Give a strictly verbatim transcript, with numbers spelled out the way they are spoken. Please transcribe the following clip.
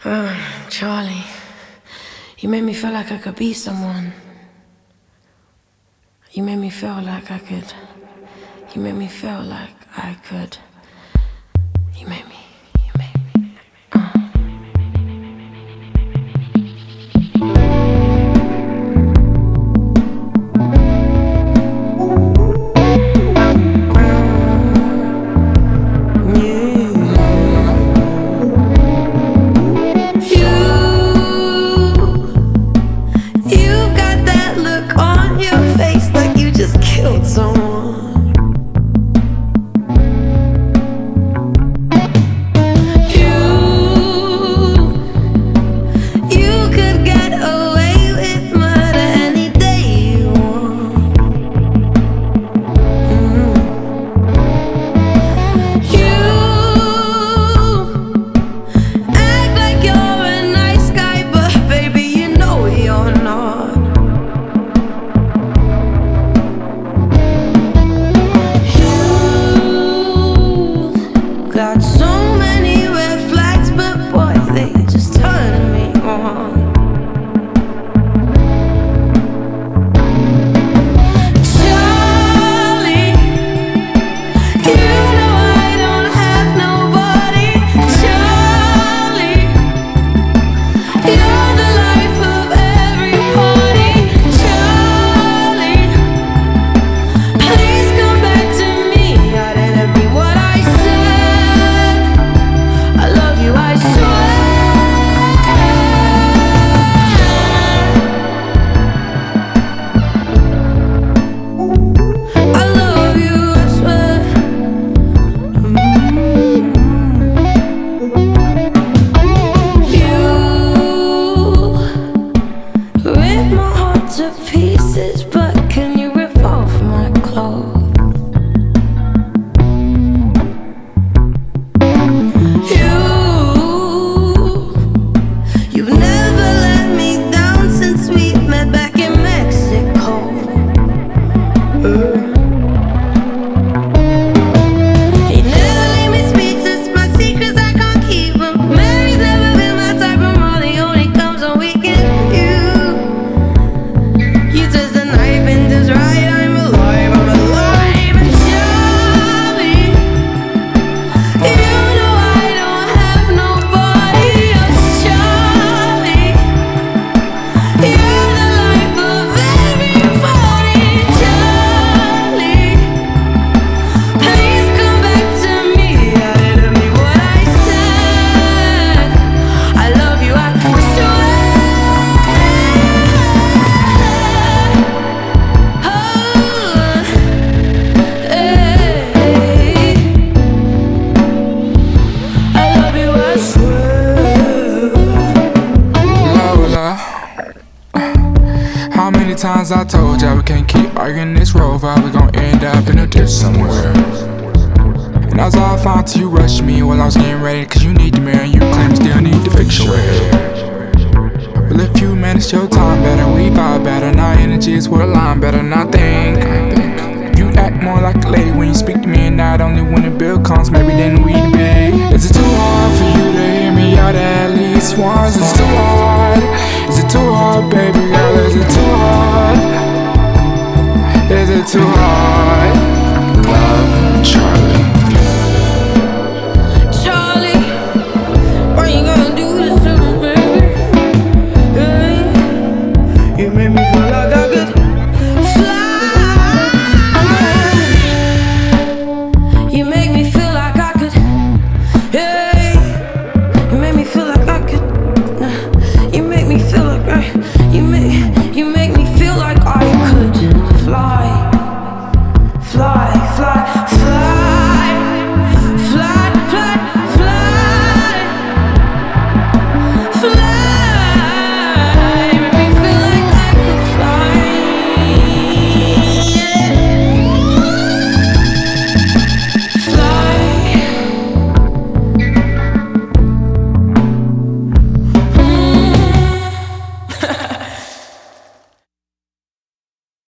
Uh, Charlie, you made me feel like I could be someone. You made me feel like I could. You made me feel like I could. You made me. You made me. Uh. Killed someone. You, you could get away with murder any day you want. Mm. You act like you're a nice guy, but baby, you know you're not. Got so many red flags, but boy, they just turn me on. Charlie, you know I don't have nobody. Charlie, you're the life of every party. Charlie, please come back to me. I didn't mean what I said. I love you, I swear. I love you, I swear. Mm. You rip my heart to pieces, but can you rip off my clothes? You've never let me down since we met back in Mexico. Uh. You never leave me speechless, my secrets I can't keep 'em. Mary's never been my type, and Molly only comes on weekends. You, you twist the knife and just right. I'm alive, I'm alive, and Charlie, you know I don't have nobody else. Charlie, you're the life of everybody. Charlie, please come back to me. I didn't mean what I said. I love you, I swear. Oh, hey. I love you, I swear. Lola, how many times I told ya we can't keep arguing this road, but we gon' end up in a ditch somewhere. And that's all fine till you rush me while I was getting ready, cause you need the mirror and you claim still need to fix your hair. But if you manage your time better, we vibe better, and our energy is what align better, and I think, I think you act more like a lady when you speak to me, and not only when the bill comes, maybe then we be. Is it too hard for you to hear me out at least once? Is it too hard? Is it too hard, baby girl? Is it too hard? Is it too hard? Love, Charlie.